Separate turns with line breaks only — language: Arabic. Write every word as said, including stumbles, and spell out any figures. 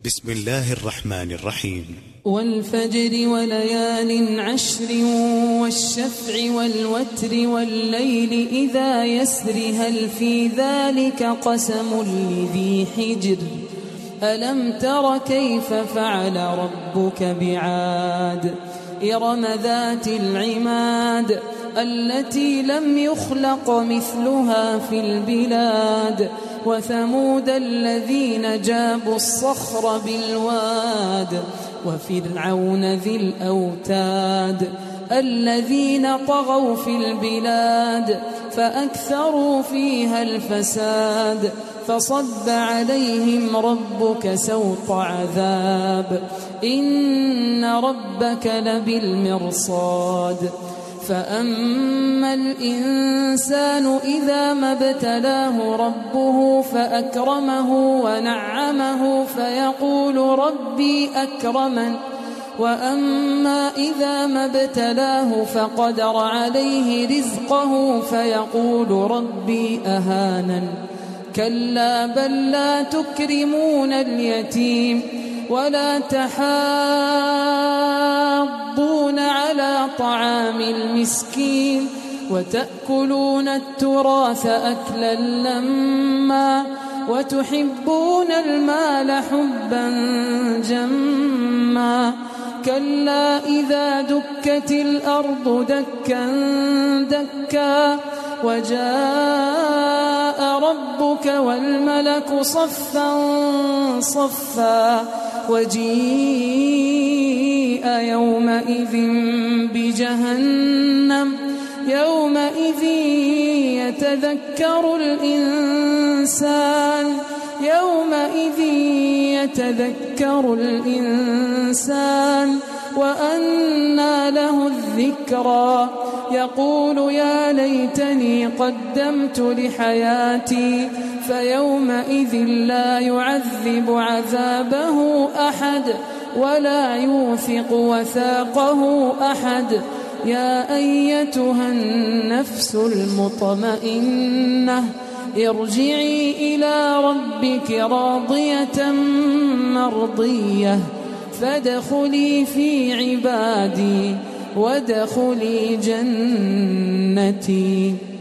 بسم الله الرحمن الرحيم.
والفجر وليال عشر والشفع والوتر والليل إذا يسر هل في ذلك قسم لذي حجر ألم تر كيف فعل ربك بعاد إرم ذات العماد التي لم يخلق مثلها في البلاد وثمود الذين جابوا الصخر بالواد وفرعون ذي الأوتاد الذين طغوا في البلاد فأكثروا فيها الفساد فصب عليهم ربك سوط عذاب إن ربك لبالمرصاد فأما الإنسان إذا ما ابتلاه ربه فأكرمه ونعمه فيقول ربي أكرمن وأما إذا ما ابتلاه فقدر عليه رزقه فيقول ربي أهانن كلا بل لا تكرمون اليتيم ولا تحاضون على طعام المسكين وتأكلون التراث أكلا لما وتحبون المال حبا جما كلا إذا دكت الأرض دكا دكا وجاء ربك والملك صفا صفا وجيء يومئذ بجهنم يومئذ يتذكر الإنسان يومئذ يتذكر الإنسان وأنى له الذكرى يقول يا ليتني قدمت لحياتي فيومئذ لا يعذب عذابه أحد ولا يوثق وثاقه أحد يا أيتها النفس المطمئنة ارجعي إلى ربك راضية مرضية فادخلي في عبادي وادخلي جنتي.